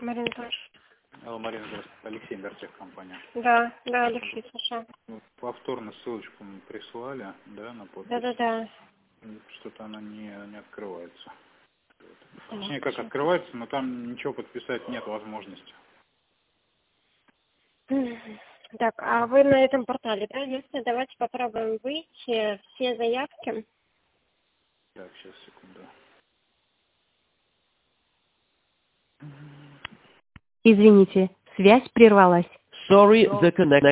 Марина Анатольевна. Алло, Марина, здравствуйте. Алексей Горчак, компания. Да, Алексей, слушаю. Повторно ссылочку мы прислали, да, на подпись? Да. Что-то она не открывается. Точнее, как открывается, но там ничего подписать нет возможности. Так, а вы на этом портале, да? Если давайте попробуем выйти все заявки. Так, сейчас, секунду. Извините, связь прервалась. Sorry, the connection